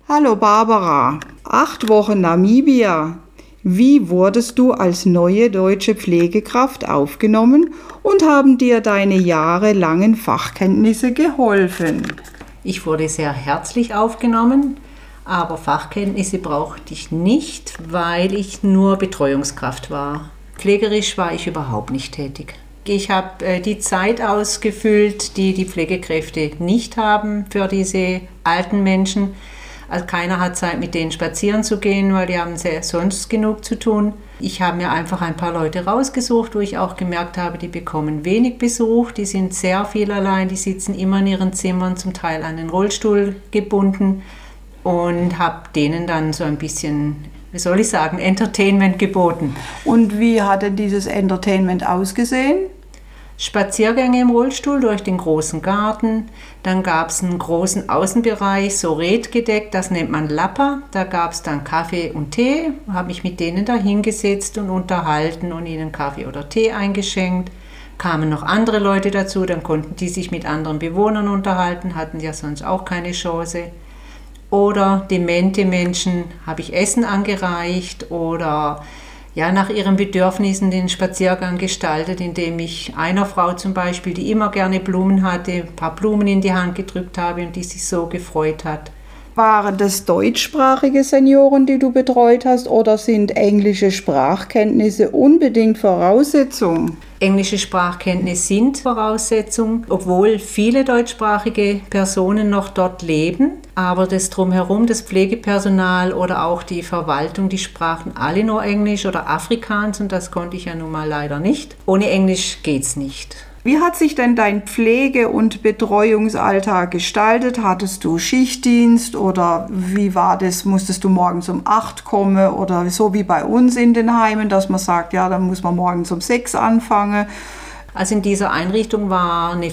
Hallo Barbara, 8 Wochen Namibia. Wie wurdest du als neue deutsche Pflegekraft aufgenommen und haben dir deine jahrelangen Fachkenntnisse geholfen? Ich wurde sehr herzlich aufgenommen, aber Fachkenntnisse brauchte ich nicht, weil ich nur Betreuungskraft war. Pflegerisch war ich überhaupt nicht tätig. Ich habe die Zeit ausgefüllt, die die Pflegekräfte nicht haben für diese alten Menschen. Also keiner hat Zeit, mit denen spazieren zu gehen, weil die haben sonst genug zu tun. Ich habe mir einfach ein paar Leute rausgesucht, wo ich auch gemerkt habe, die bekommen wenig Besuch, die sind sehr viel allein, die sitzen immer in ihren Zimmern, zum Teil an den Rollstuhl gebunden und habe denen dann so ein bisschen, wie soll ich sagen, Entertainment geboten. Und wie hat denn dieses Entertainment ausgesehen? Spaziergänge im Rollstuhl durch den großen Garten, dann gab es einen großen Außenbereich, so redgedeckt, das nennt man Lappa, da gab es dann Kaffee und Tee, habe mich mit denen da hingesetzt und unterhalten und ihnen Kaffee oder Tee eingeschenkt. Kamen noch andere Leute dazu, dann konnten die sich mit anderen Bewohnern unterhalten, hatten ja sonst auch keine Chance. Oder demente Menschen habe ich Essen angereicht oder nach ihren Bedürfnissen den Spaziergang gestaltet, indem ich einer Frau zum Beispiel, die immer gerne Blumen hatte, ein paar Blumen in die Hand gedrückt habe und die sich so gefreut hat. Waren das deutschsprachige Senioren, die du betreut hast, oder sind englische Sprachkenntnisse unbedingt Voraussetzung? Englische Sprachkenntnisse sind Voraussetzung, obwohl viele deutschsprachige Personen noch dort leben. Aber das Drumherum, das Pflegepersonal oder auch die Verwaltung, die sprachen alle nur Englisch oder Afrikaans und das konnte ich ja nun mal leider nicht. Ohne Englisch geht's nicht. Wie hat sich denn dein Pflege- und Betreuungsalltag gestaltet? Hattest du Schichtdienst oder wie war das? Musstest du morgens um 8 kommen oder so wie bei uns in den Heimen, dass man sagt, ja, dann muss man morgens um 6 anfangen? Also in dieser Einrichtung war eine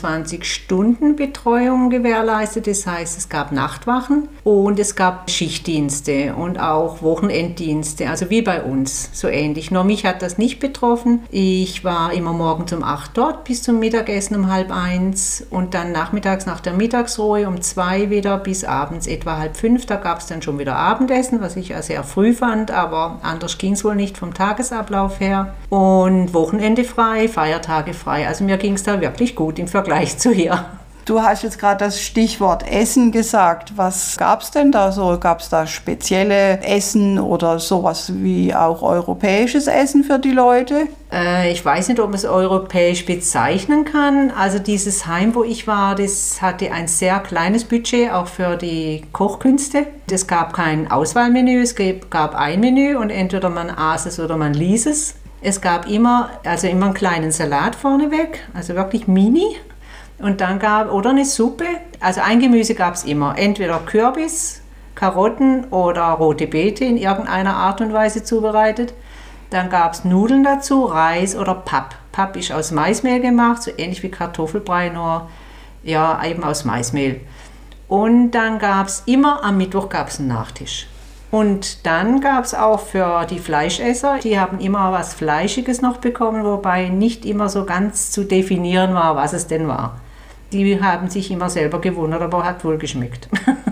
24-Stunden-Betreuung gewährleistet. Das heißt, es gab Nachtwachen und es gab Schichtdienste und auch Wochenenddienste, also wie bei uns, so ähnlich. Nur mich hat das nicht betroffen. Ich war immer morgens um 8 dort bis zum Mittagessen um 12:30 und dann nachmittags nach der Mittagsruhe um 2 wieder bis abends etwa 4:30. Da gab es dann schon wieder Abendessen, was ich ja sehr früh fand, aber anders ging es wohl nicht vom Tagesablauf her. Und Wochenende frei, Feiertage frei. Also mir ging es da wirklich gut im Vergleich zu hier. Du hast jetzt gerade das Stichwort Essen gesagt. Was gab es denn da so? Gab es da spezielle Essen oder sowas wie auch europäisches Essen für die Leute? Ich weiß nicht, ob man es europäisch bezeichnen kann. Also dieses Heim, wo ich war, das hatte ein sehr kleines Budget, auch für die Kochkünste. Es gab kein Auswahlmenü, es gab ein Menü und entweder man aß es oder man ließ es. Es gab immer einen kleinen Salat vorneweg, also wirklich mini. Und dann oder eine Suppe. Also ein Gemüse gab es immer. Entweder Kürbis, Karotten oder rote Beete in irgendeiner Art und Weise zubereitet. Dann gab es Nudeln dazu, Reis oder Papp. Papp ist aus Maismehl gemacht, so ähnlich wie Kartoffelbrei, nur eben aus Maismehl. Und dann gab es immer am Mittwoch einen Nachtisch. Und dann gab es auch für die Fleischesser, die haben immer was Fleischiges noch bekommen, wobei nicht immer so ganz zu definieren war, was es denn war. Die haben sich immer selber gewundert, aber hat wohl geschmeckt.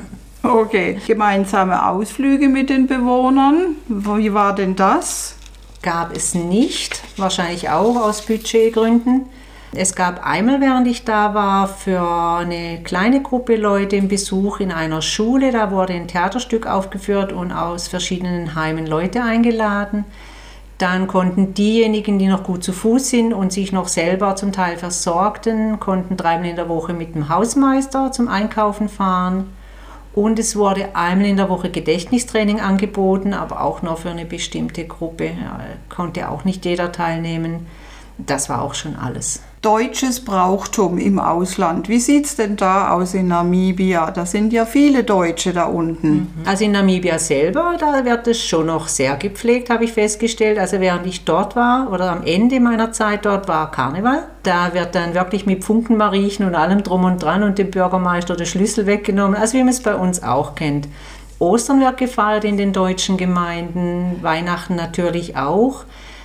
Okay, gemeinsame Ausflüge mit den Bewohnern, wie war denn das? Gab es nicht, wahrscheinlich auch aus Budgetgründen. Es gab einmal, während ich da war, für eine kleine Gruppe Leute einen Besuch in einer Schule. Da wurde ein Theaterstück aufgeführt und aus verschiedenen Heimen Leute eingeladen. Dann konnten diejenigen, die noch gut zu Fuß sind und sich noch selber zum Teil versorgten, konnten 3-mal in der Woche mit dem Hausmeister zum Einkaufen fahren. Und es wurde einmal in der Woche Gedächtnistraining angeboten, aber auch nur für eine bestimmte Gruppe. Ja, konnte auch nicht jeder teilnehmen. Das war auch schon alles. Deutsches Brauchtum im Ausland. Wie sieht es denn da aus in Namibia? Da sind ja viele Deutsche da unten. Also in Namibia selber, da wird es schon noch sehr gepflegt, habe ich festgestellt. Also während ich dort war oder am Ende meiner Zeit dort war Karneval. Da wird dann wirklich mit Funkenmariechen und allem drum und dran und dem Bürgermeister der Schlüssel weggenommen. Also wie man es bei uns auch kennt. Ostern wird gefeiert in den deutschen Gemeinden, Weihnachten natürlich auch.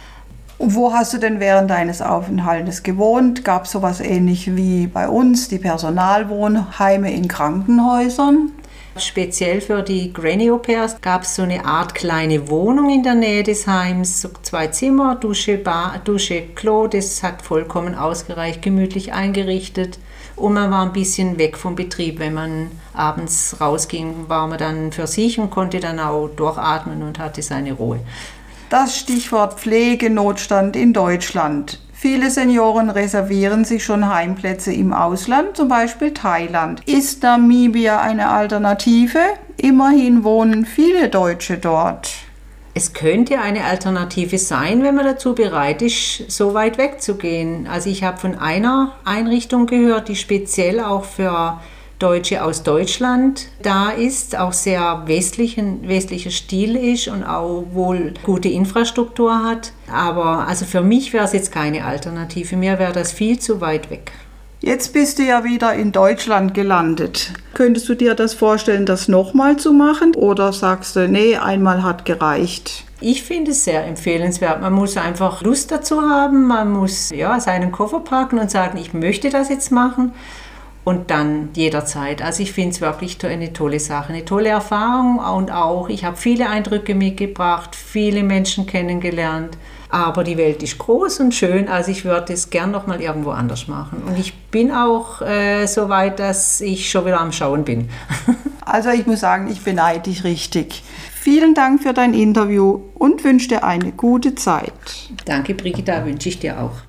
Und wo hast du denn während deines Aufenthaltes gewohnt? Gab es sowas ähnlich wie bei uns, die Personalwohnheime in Krankenhäusern? Speziell für die Granny-Au-pairs gab es so eine Art kleine Wohnung in der Nähe des Heims, so 2 Zimmer, Dusche, Dusche, Klo, das hat vollkommen ausgereicht, gemütlich eingerichtet. Und man war ein bisschen weg vom Betrieb. Wenn man abends rausging, war man dann für sich und konnte dann auch durchatmen und hatte seine Ruhe. Das Stichwort Pflegenotstand in Deutschland. Viele Senioren reservieren sich schon Heimplätze im Ausland, zum Beispiel Thailand. Ist Namibia eine Alternative? Immerhin wohnen viele Deutsche dort. Es könnte eine Alternative sein, wenn man dazu bereit ist, so weit wegzugehen. Also ich habe von einer Einrichtung gehört, die speziell auch für Deutsche aus Deutschland da ist, auch sehr westlicher Stil ist und auch wohl gute Infrastruktur hat. Aber also für mich wäre es jetzt keine Alternative, mir wäre das viel zu weit weg. Jetzt bist du ja wieder in Deutschland gelandet. Könntest du dir das vorstellen, das nochmal zu machen? Oder sagst du, nee, einmal hat gereicht? Ich finde es sehr empfehlenswert. Man muss einfach Lust dazu haben, man muss seinen Koffer packen und sagen, ich möchte das jetzt machen. Und dann jederzeit. Also ich finde es wirklich eine tolle Sache, eine tolle Erfahrung und auch, ich habe viele Eindrücke mitgebracht, viele Menschen kennengelernt, aber die Welt ist groß und schön, also ich würde es gern noch mal irgendwo anders machen. Und ich bin auch so weit, dass ich schon wieder am Schauen bin. Also ich muss sagen, ich beneide dich richtig. Vielen Dank für dein Interview und wünsche dir eine gute Zeit. Danke, Brigitta, wünsche ich dir auch.